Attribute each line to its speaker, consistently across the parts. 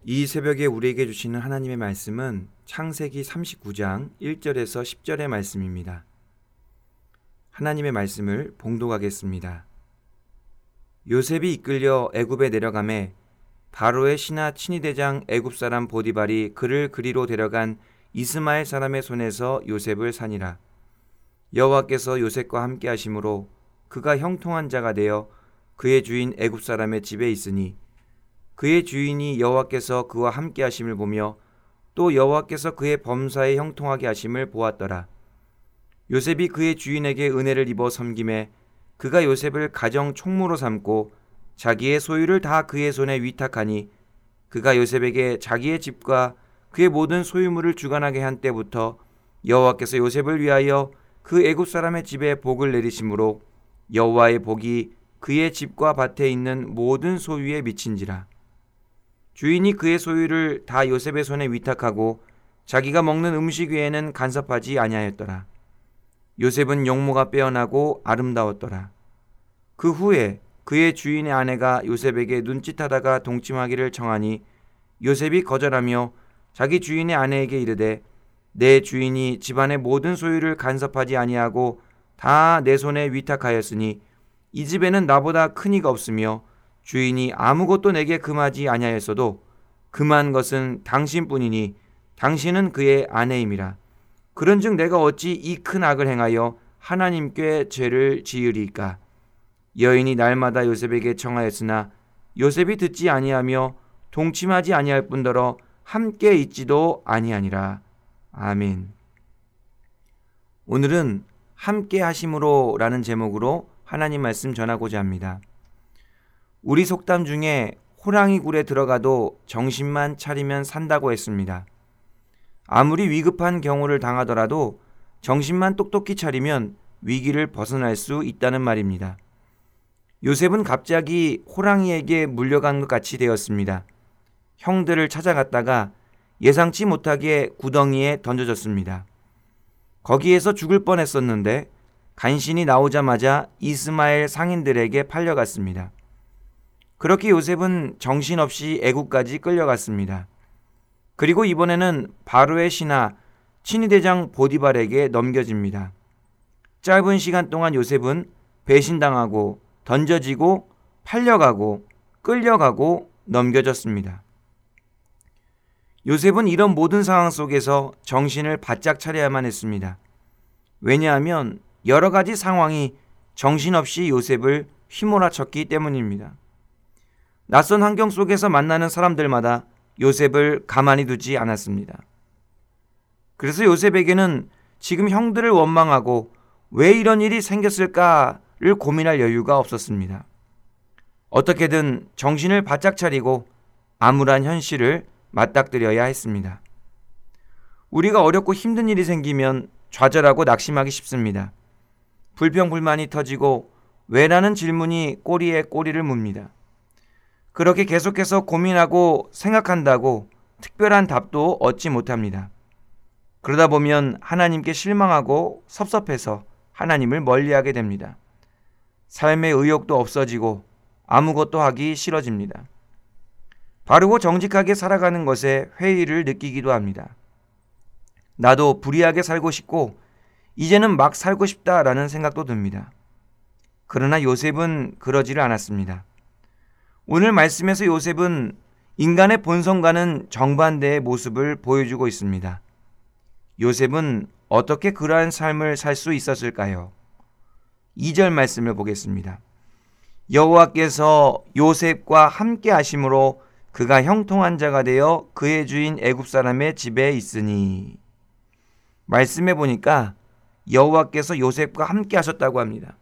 Speaker 1: 이 새벽에 우리에게 주시는 하나님의 말씀은 창세기 39장 1절에서 10절의 말씀입니다. 하나님의 말씀을 봉독하겠습니다. 요셉이 이끌려 애굽에 내려가매 바로의 신하 친위대장 애굽 사람 보디발이 그를 그리로 데려간 이스마엘 사람의 손에서 요셉을 산이라. 여호와께서 요셉과 함께 하심으로 그가 형통한 자가 되어 그의 주인 애굽 사람의 집에 있으니 그의 주인이 여호와께서 그와 함께 하심을 보며 또 여호와께서 그의 범사에 형통하게 하심을 보았더라. 요셉이 그의 주인에게 은혜를 입어 섬김에 그가 요셉을 가정 총무로 삼고 자기의 소유를 다 그의 손에 위탁하니 그가 요셉에게 자기의 집과 그의 모든 소유물을 주관하게 한 때부터 여호와께서 요셉을 위하여 그 애굽 사람의 집에 복을 내리심으로 여호와의 복이 그의 집과 밭에 있는 모든 소유에 미친지라. 주인이 그의 소유를 다 요셉의 손에 위탁하고 자기가 먹는 음식 외에는 간섭하지 아니하였더라. 요셉은 용모가 빼어나고 아름다웠더라. 그 후에 그의 주인의 아내가 요셉에게 눈짓하다가 동침하기를 청하니 요셉이 거절하며 자기 주인의 아내에게 이르되 내 주인이 집안의 모든 소유를 간섭하지 아니하고 다 내 손에 위탁하였으니 이 집에는 나보다 큰 이가 없으며 주인이 아무것도 내게 금하지 아니하였어도 금한 것은 당신뿐이니 당신은 그의 아내임이라. 그런즉 내가 어찌 이 큰 악을 행하여 하나님께 죄를 지으리까. 여인이 날마다 요셉에게 청하였으나 요셉이 듣지 아니하며 동침하지 아니할 뿐더러 함께 있지도 아니하니라. 아멘. 오늘은 함께 하심으로 라는 제목으로 하나님 말씀 전하고자 합니다. 우리 속담 중에 호랑이 굴에 들어가도 정신만 차리면 산다고 했습니다. 아무리 위급한 경우를 당하더라도 정신만 똑똑히 차리면 위기를 벗어날 수 있다는 말입니다. 요셉은 갑자기 호랑이에게 물려간 것 같이 되었습니다. 형들을 찾아갔다가 예상치 못하게 구덩이에 던져졌습니다. 거기에서 죽을 뻔했었는데 간신히 나오자마자 이스마엘 상인들에게 팔려갔습니다. 그렇게 요셉은 정신없이 애국까지 끌려갔습니다. 그리고 이번에는 바로의 신하 친위대장 보디발에게 넘겨집니다. 짧은 시간 동안 요셉은 배신당하고 던져지고 팔려가고 끌려가고 넘겨졌습니다. 요셉은 이런 모든 상황 속에서 정신을 바짝 차려야만 했습니다. 왜냐하면 여러 가지 상황이 정신없이 요셉을 휘몰아쳤기 때문입니다. 낯선 환경 속에서 만나는 사람들마다 요셉을 가만히 두지 않았습니다. 그래서 요셉에게는 지금 형들을 원망하고 왜 이런 일이 생겼을까를 고민할 여유가 없었습니다. 어떻게든 정신을 바짝 차리고 암울한 현실을 맞닥뜨려야 했습니다. 우리가 어렵고 힘든 일이 생기면 좌절하고 낙심하기 쉽습니다. 불평불만이 터지고 왜라는 질문이 꼬리에 꼬리를 뭅니다. 그렇게 계속해서 고민하고 생각한다고 특별한 답도 얻지 못합니다. 그러다 보면 하나님께 실망하고 섭섭해서 하나님을 멀리하게 됩니다. 삶의 의욕도 없어지고 아무것도 하기 싫어집니다. 바르고 정직하게 살아가는 것에 회의를 느끼기도 합니다. 나도 불의하게 살고 싶고 이제는 막 살고 싶다라는 생각도 듭니다. 그러나 요셉은 그러지를 않았습니다. 오늘 말씀에서 요셉은 인간의 본성과는 정반대의 모습을 보여주고 있습니다. 요셉은 어떻게 그러한 삶을 살 수 있었을까요? 2절 말씀을 보겠습니다. 여호와께서 요셉과 함께 하심으로 그가 형통한 자가 되어 그의 주인 애굽 사람의 집에 있으니. 말씀해 보니까 여호와께서 요셉과 함께 하셨다고 합니다.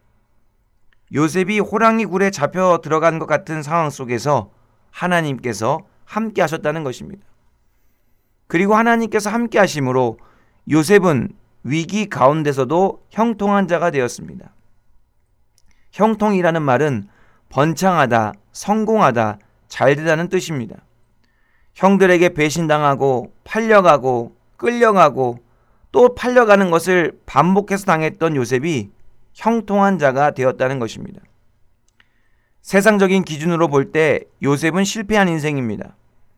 Speaker 1: 요셉이 호랑이 굴에 잡혀 들어간 것 같은 상황 속에서 하나님께서 함께 하셨다는 것입니다. 그리고 하나님께서 함께 하심으로 요셉은 위기 가운데서도 형통한 자가 되었습니다. 형통이라는 말은 번창하다, 성공하다, 잘되다는 뜻입니다. 형들에게 배신당하고 팔려가고 끌려가고 또 팔려가는 것을 반복해서 당했던 요셉이 형통한 자가 되었다는 것입니다. 세상적인 기준으로 볼 때 요셉은 실패한 인생입니다.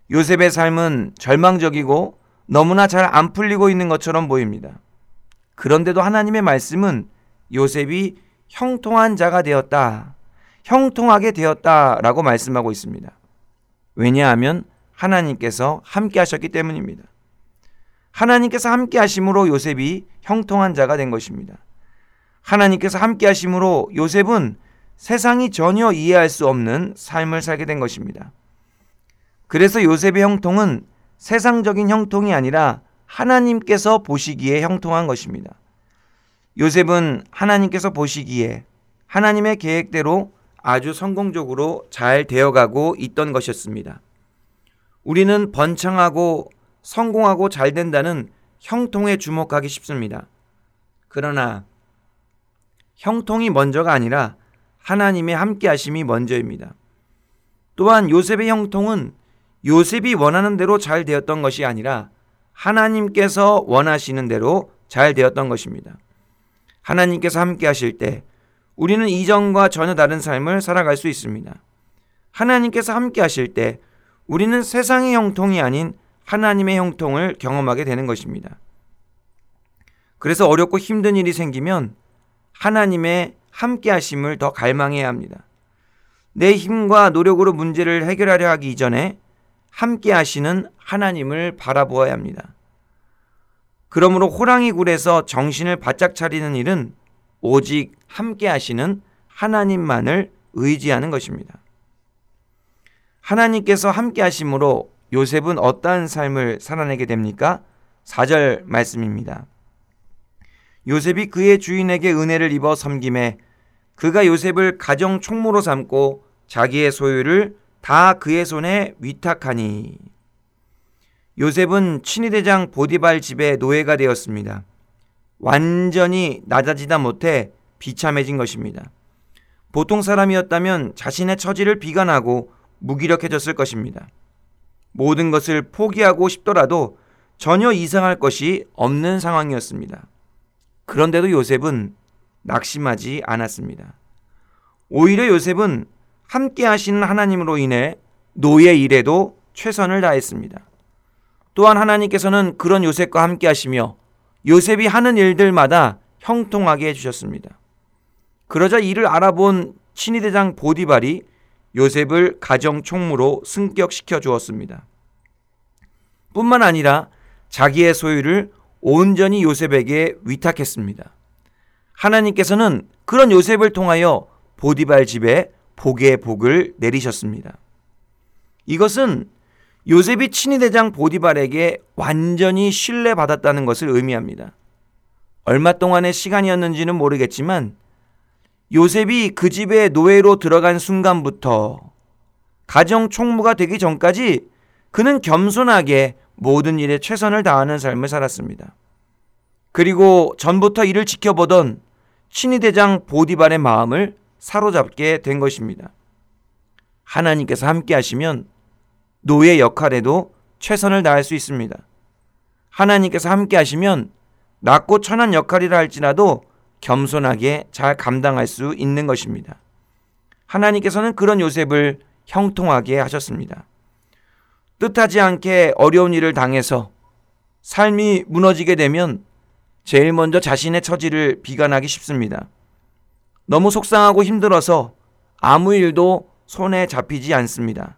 Speaker 1: 요셉의 삶은 절망적이고 너무나 잘 안 풀리고 있는 것처럼 보입니다. 그런데도 하나님의 말씀은 요셉이 형통한 자가 되었다, 형통하게 되었다라고 말씀하고 있습니다. 왜냐하면 하나님께서 함께 하셨기 때문입니다. 하나님께서 함께 하심으로 요셉이 형통한 자가 된 것입니다. 하나님께서 함께 하심으로 요셉은 세상이 전혀 이해할 수 없는 삶을 살게 된 것입니다. 그래서 요셉의 형통은 세상적인 형통이 아니라 하나님께서 보시기에 형통한 것입니다. 요셉은 하나님께서 보시기에 하나님의 계획대로 아주 성공적으로 잘 되어가고 있던 것이었습니다. 우리는 번창하고 성공하고 잘 된다는 형통에 주목하기 쉽습니다. 그러나 형통이 먼저가 아니라 하나님의 함께하심이 먼저입니다. 또한 요셉의 형통은 요셉이 원하는 대로 잘 되었던 것이 아니라 하나님께서 원하시는 대로 잘 되었던 것입니다. 하나님께서 함께하실 때 우리는 이전과 전혀 다른 삶을 살아갈 수 있습니다. 하나님께서 함께하실 때 우리는 세상의 형통이 아닌 하나님의 형통을 경험하게 되는 것입니다. 그래서 어렵고 힘든 일이 생기면 하나님의 함께하심을 더 갈망해야 합니다. 내 힘과 노력으로 문제를 해결하려 하기 이전에 함께하시는 하나님을 바라보아야 합니다. 그러므로 호랑이 굴에서 정신을 바짝 차리는 일은 오직 함께하시는 하나님만을 의지하는 것입니다. 하나님께서 함께하심으로 요셉은 어떠한 삶을 살아내게 됩니까? 4절 말씀입니다. 요셉이 그의 주인에게 은혜를 입어 섬김에 그가 요셉을 가정 총무로 삼고 자기의 소유를 다 그의 손에 위탁하니. 요셉은 친위대장 보디발 집의 노예가 되었습니다. 완전히 낮아지다 못해 비참해진 것입니다. 보통 사람이었다면 자신의 처지를 비관하고 무기력해졌을 것입니다. 모든 것을 포기하고 싶더라도 전혀 이상할 것이 없는 상황이었습니다. 그런데도 요셉은 낙심하지 않았습니다. 오히려 요셉은 함께 하시는 하나님으로 인해 노예 일에도 최선을 다했습니다. 또한 하나님께서는 그런 요셉과 함께 하시며 요셉이 하는 일들마다 형통하게 해주셨습니다. 그러자 이를 알아본 친위대장 보디발이 요셉을 가정 총무로 승격시켜 주었습니다. 뿐만 아니라 자기의 소유를 온전히 요셉에게 위탁했습니다. 하나님께서는 그런 요셉을 통하여 보디발 집에 복의 복을 내리셨습니다. 이것은 요셉이 친위대장 보디발에게 완전히 신뢰받았다는 것을 의미합니다. 얼마 동안의 시간이었는지는 모르겠지만 요셉이 그 집에 노예로 들어간 순간부터 가정 총무가 되기 전까지 그는 겸손하게 모든 일에 최선을 다하는 삶을 살았습니다. 그리고 전부터 이를 지켜보던 친위대장 보디발의 마음을 사로잡게 된 것입니다. 하나님께서 함께 하시면 노예 역할에도 최선을 다할 수 있습니다. 하나님께서 함께 하시면 낮고 천한 역할이라 할지라도 겸손하게 잘 감당할 수 있는 것입니다. 하나님께서는 그런 요셉을 형통하게 하셨습니다. 뜻하지 않게 어려운 일을 당해서 삶이 무너지게 되면 제일 먼저 자신의 처지를 비관하기 쉽습니다. 너무 속상하고 힘들어서 아무 일도 손에 잡히지 않습니다.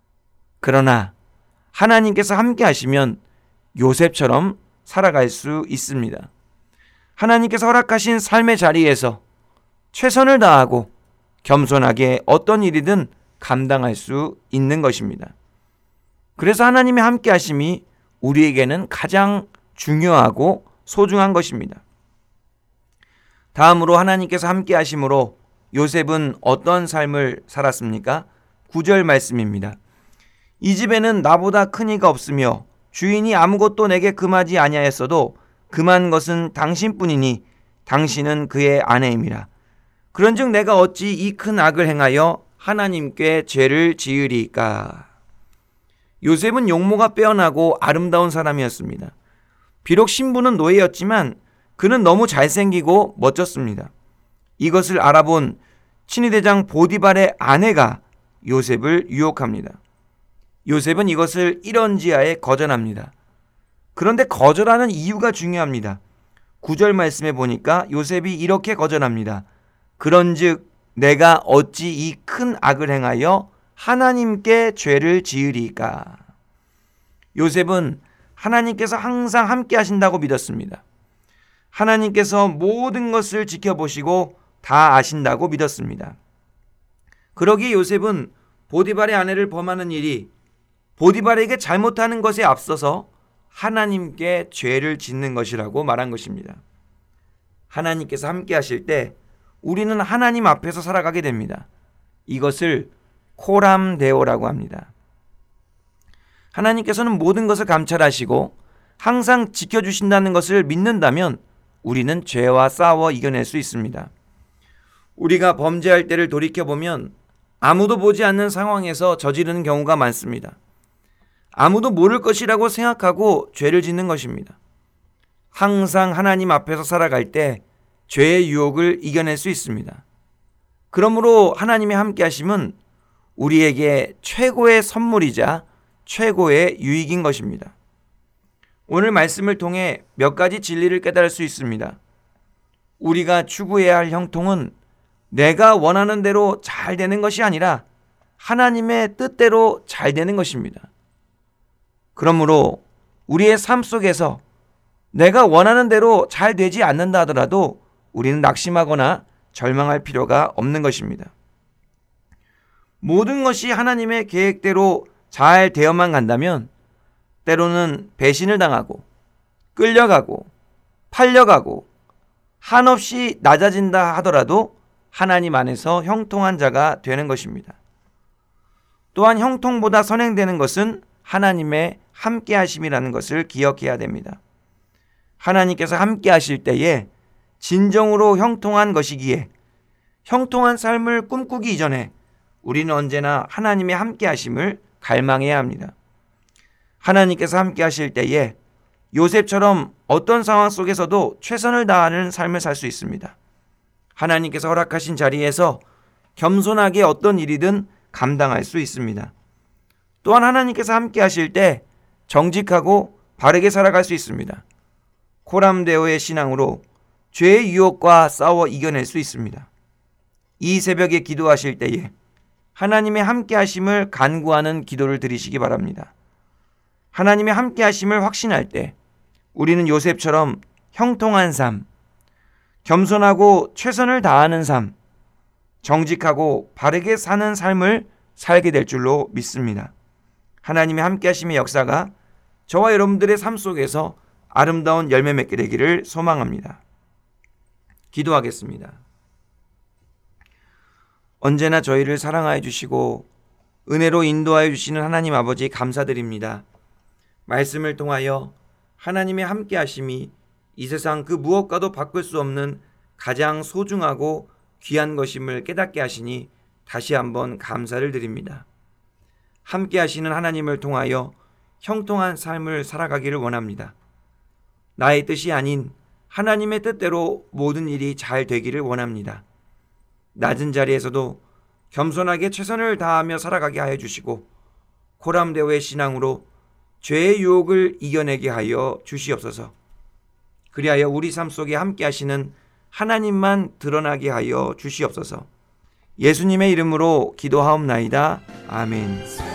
Speaker 1: 그러나 하나님께서 함께 하시면 요셉처럼 살아갈 수 있습니다. 하나님께서 허락하신 삶의 자리에서 최선을 다하고 겸손하게 어떤 일이든 감당할 수 있는 것입니다. 그래서 하나님의 함께 하심이 우리에게는 가장 중요하고 소중한 것입니다. 다음으로 하나님께서 함께 하심으로 요셉은 어떤 삶을 살았습니까? 9절 말씀입니다. 이 집에는 나보다 큰 이가 없으며 주인이 아무것도 내게 금하지 아니하였어도 금한 것은 당신뿐이니 당신은 그의 아내임이라. 그런즉 내가 어찌 이 큰 악을 행하여 하나님께 죄를 지으리까. 요셉은 용모가 빼어나고 아름다운 사람이었습니다. 비록 신부는 노예였지만 그는 너무 잘생기고 멋졌습니다. 이것을 알아본 친위대장 보디발의 아내가 요셉을 유혹합니다. 요셉은 이것을 일언지하에 거절합니다. 그런데 거절하는 이유가 중요합니다. 9절 말씀에 보니까 요셉이 이렇게 거절합니다. 그런즉 내가 어찌 이 큰 악을 행하여 하나님께 죄를 지으리까. 요셉은 하나님께서 항상 함께 하신다고 믿었습니다. 하나님께서 모든 것을 지켜보시고 다 아신다고 믿었습니다. 그러기에 요셉은 보디발의 아내를 범하는 일이 보디발에게 잘못하는 것에 앞서서 하나님께 죄를 짓는 것이라고 말한 것입니다. 하나님께서 함께 하실 때 우리는 하나님 앞에서 살아가게 됩니다. 이것을 코람데오라고 합니다. 하나님께서는 모든 것을 감찰하시고 항상 지켜주신다는 것을 믿는다면 우리는 죄와 싸워 이겨낼 수 있습니다. 우리가 범죄할 때를 돌이켜보면 아무도 보지 않는 상황에서 저지르는 경우가 많습니다. 아무도 모를 것이라고 생각하고 죄를 짓는 것입니다. 항상 하나님 앞에서 살아갈 때 죄의 유혹을 이겨낼 수 있습니다. 그러므로 하나님의 함께 하심은 우리에게 최고의 선물이자 최고의 유익인 것입니다. 오늘 말씀을 통해 몇 가지 진리를 깨달을 수 있습니다. 우리가 추구해야 할 형통은 내가 원하는 대로 잘 되는 것이 아니라 하나님의 뜻대로 잘 되는 것입니다. 그러므로 우리의 삶 속에서 내가 원하는 대로 잘 되지 않는다 하더라도 우리는 낙심하거나 절망할 필요가 없는 것입니다. 모든 것이 하나님의 계획대로 잘 되어만 간다면 때로는 배신을 당하고 끌려가고 팔려가고 한없이 낮아진다 하더라도 하나님 안에서 형통한 자가 되는 것입니다. 또한 형통보다 선행되는 것은 하나님의 함께 하심이라는 것을 기억해야 됩니다. 하나님께서 함께 하실 때에 진정으로 형통한 것이기에 형통한 삶을 꿈꾸기 이전에 우리는 언제나 하나님의 함께 하심을 갈망해야 합니다. 하나님께서 함께 하실 때에 요셉처럼 어떤 상황 속에서도 최선을 다하는 삶을 살 수 있습니다. 하나님께서 허락하신 자리에서 겸손하게 어떤 일이든 감당할 수 있습니다. 또한 하나님께서 함께 하실 때 정직하고 바르게 살아갈 수 있습니다. 코람데오의 신앙으로 죄의 유혹과 싸워 이겨낼 수 있습니다. 이 새벽에 기도하실 때에 하나님의 함께 하심을 간구하는 기도를 드리시기 바랍니다. 하나님의 함께 하심을 확신할 때 우리는 요셉처럼 형통한 삶, 겸손하고 최선을 다하는 삶, 정직하고 바르게 사는 삶을 살게 될 줄로 믿습니다. 하나님의 함께 하심의 역사가 저와 여러분들의 삶 속에서 아름다운 열매 맺게 되기를 소망합니다. 기도하겠습니다. 언제나 저희를 사랑하여 주시고 은혜로 인도하여 주시는 하나님 아버지 감사드립니다. 말씀을 통하여 하나님의 함께 하심이 이 세상 그 무엇과도 바꿀 수 없는 가장 소중하고 귀한 것임을 깨닫게 하시니 다시 한번 감사를 드립니다. 함께 하시는 하나님을 통하여 형통한 삶을 살아가기를 원합니다. 나의 뜻이 아닌 하나님의 뜻대로 모든 일이 잘 되기를 원합니다. 낮은 자리에서도 겸손하게 최선을 다하며 살아가게 하여 주시고 코람데오의 신앙으로 죄의 유혹을 이겨내게 하여 주시옵소서. 그리하여 우리 삶 속에 함께 하시는 하나님만 드러나게 하여 주시옵소서. 예수님의 이름으로 기도하옵나이다. 아멘.